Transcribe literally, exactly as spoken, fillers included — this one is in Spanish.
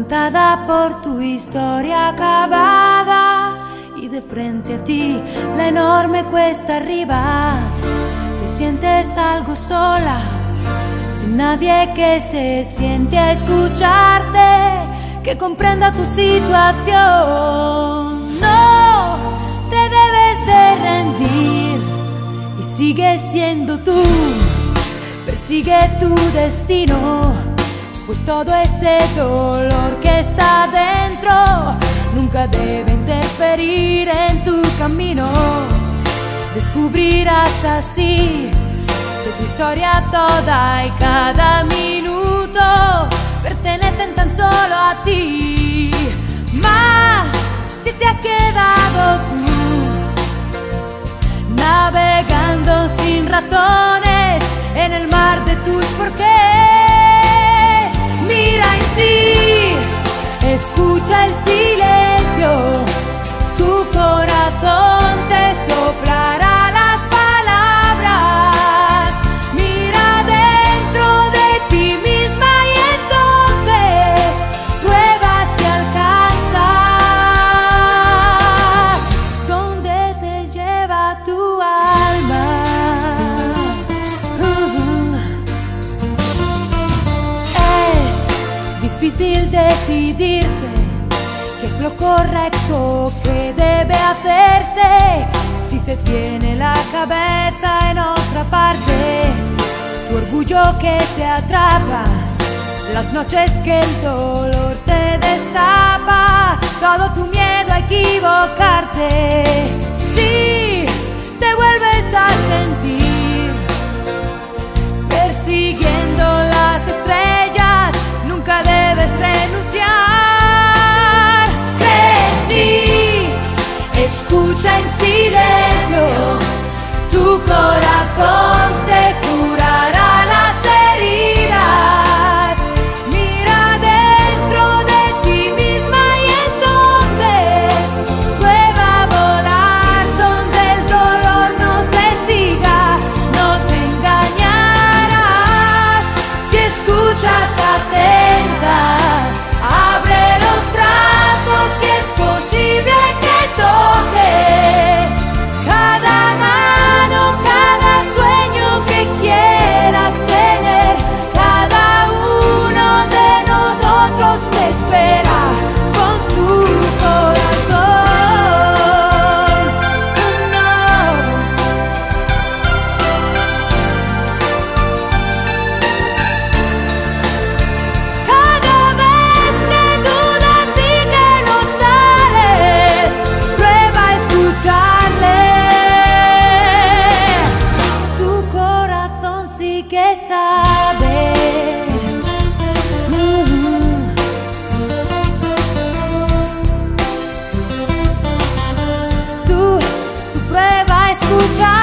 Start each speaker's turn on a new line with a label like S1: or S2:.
S1: quebrantada por tu historia acabada, y de frente a ti la enorme cuesta arriba. Te sientes algo sola, sin nadie que se siente a escucharte, que comprenda tu situación. No te debes de rendir y sigue siendo tú. Persigue tu destino, pues todo ese dolor que está dentro nunca debe interferir en tu camino. Descubrirás así que tu historia toda y cada minuto pertenecen tan solo a ti. Más si te has quedado tú navegando sin razones en el mar de tus porqués. Mira en ti, escucha el silencio, tu corazón te soplará las palabras. Mira dentro de ti misma y entonces prueba si alcanzas donde te lleva tu alma. Difícil decidirse qué es lo correcto que debe hacerse si se tiene la cabeza en otra parte. Tu orgullo que te atrapa, las noches que el dolor te destapa, todo tu miedo a equivocarte. Si te vuelves a sentir persiguiendo las estrellas, nunca debes renunciar. Cree en ti, escucha en silencio, tu corazón te curará las heridas. Mira dentro de ti misma y entonces prueba a volar donde el dolor no te siga, no te engañarás. Si escuchas atenta, abre los brazos y es posible que toques cada mano, cada sueño que quieras tener. Cada uno de nosotros te espera con su corazón. No. Cada vez que dudas y que no sales, prueba a escucharle. Tu corazón sí que sabe. Uh-huh. Tú, tú prueba a escuchar.